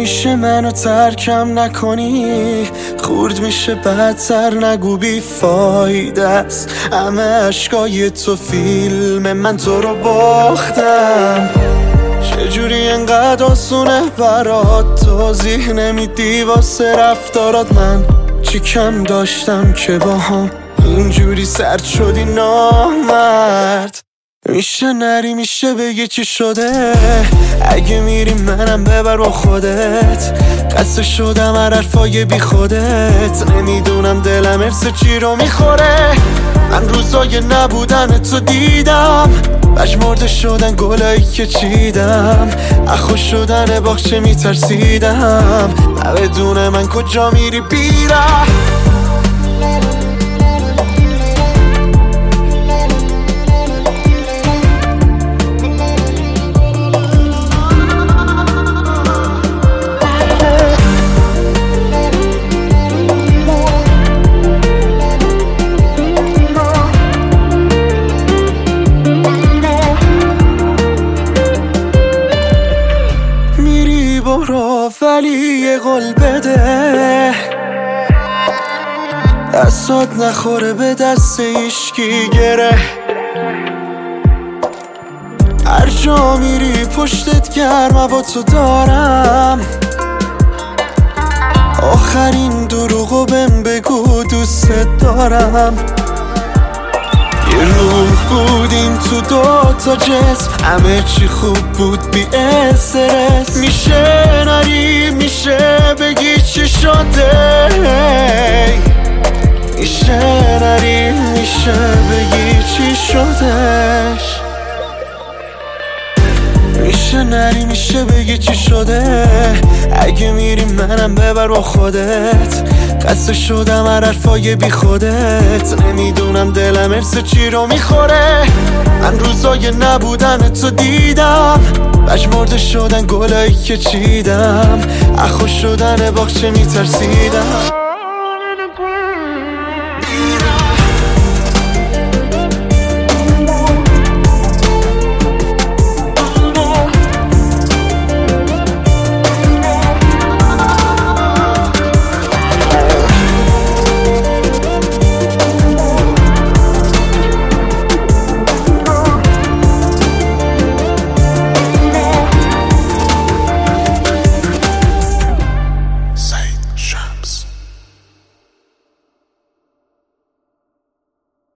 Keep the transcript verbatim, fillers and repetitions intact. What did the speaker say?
میشه منو ترکم نکنی، خورد میشه بدتر نگو بی فایده است. همه عشقای تو فیلم من تو رو باختم. چجوری انقدر آسونه برات توضیح نمیدی واسه رفتارات؟ من چی کم داشتم که با هم اینجوری سرد شدی نامرد؟ میشه نری میشه بگی چی شده؟ اگه میری منم ببر با خودت. قصه شدم هر حرفای بی خودت. نمیدونم دلم ارس چی رو میخوره. من روزای نبودن تو دیدم، مجمرده شدن گلایی که چیدم، اخو شدن باغچه میترسیدم. بدون من کجا میری بیرم؟ برو ولی یه قول بده، دستات نخوره به دست ایشکی گره. هر جا میری پشتت گرم با تو دارم. آخرین دروغو بهم بگو دوست دارم. یه روح بودیم تو دوتا جسم، همه چی خوب بود بی استرس. میشه نری میشه بگی چی شده؟ میشه نری میشه بگی چی شدش؟ میشه نری میشه بگی چی شده؟ اگه میری منم ببر با خودت. قصه شدم هر حرفای بی خودت. نمیدونم دلم ارس چی رو میخوره. من روزای نبودن تو دیدم، مجمرده شدن گلایی که چیدم، اخو شدن باغچه میترسیدم.